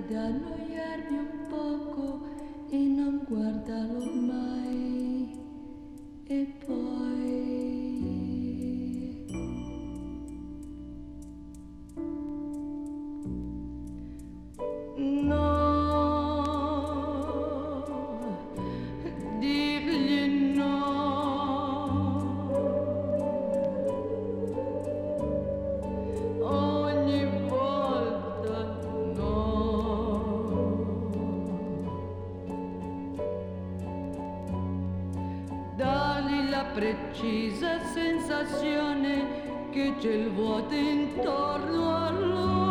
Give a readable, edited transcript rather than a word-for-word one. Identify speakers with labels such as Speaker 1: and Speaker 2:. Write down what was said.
Speaker 1: potrebbe annoiarmi un poco e non guardarlo mai. E poi dirgli no ogni volta, no. Dargli la precisa sensazione che c'è il vuoto intorno a lui.